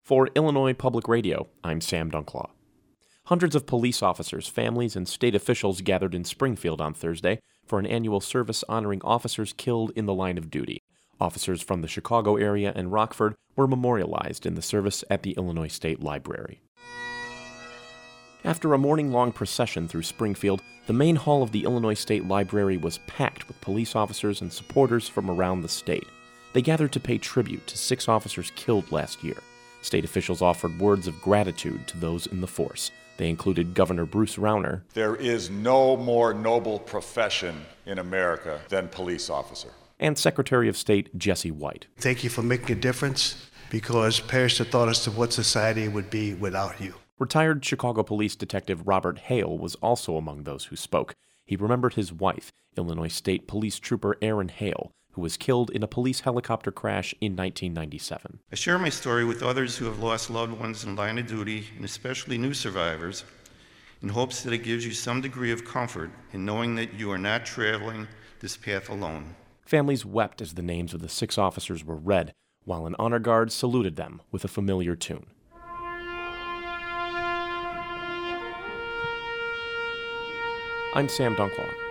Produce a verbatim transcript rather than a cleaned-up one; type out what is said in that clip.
For Illinois Public Radio, I'm Sam Dunklaw. Hundreds of police officers, families, and state officials gathered in Springfield on Thursday for an annual service honoring officers killed in the line of duty. Officers from the Chicago area and Rockford were memorialized in the service at the Illinois State Library. After a morning-long procession through Springfield, the main hall of the Illinois State Library was packed with police officers and supporters from around the state. They gathered to pay tribute to six officers killed last year. State officials offered words of gratitude to those in the force. They included Governor Bruce Rauner. There is no more noble profession in America than police officer. And Secretary of State Jesse White. Thank you for making a difference, because perish the thought as to what society would be without you. Retired Chicago Police Detective Robert Hale was also among those who spoke. He remembered his wife, Illinois State Police Trooper Erin Hale, who was killed in a police helicopter crash in nineteen ninety-seven. I share my story with others who have lost loved ones in line of duty, and especially new survivors, in hopes that it gives you some degree of comfort in knowing that you are not traveling this path alone. Families wept as the names of the six officers were read, while an honor guard saluted them with a familiar tune. I'm Sam Dunklaw.